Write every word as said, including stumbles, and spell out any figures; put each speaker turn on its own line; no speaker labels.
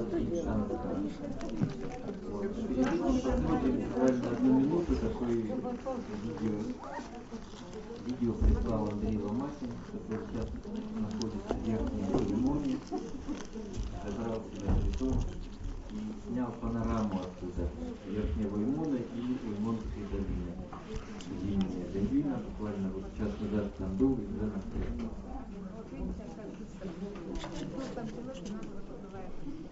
отлить шанс. Вот. И посмотрим буквально одну минуту такой видео. Видео прислал Андрей Ломакин, который сейчас находится в Верхнем Воймоне, собрал себя притом и снял панораму оттуда Верхнего Воймона и Воймонской долины. Зимняя долина, буквально вот час назад там был и уже находится.
Вот видите, как там темно, что надо вот бывает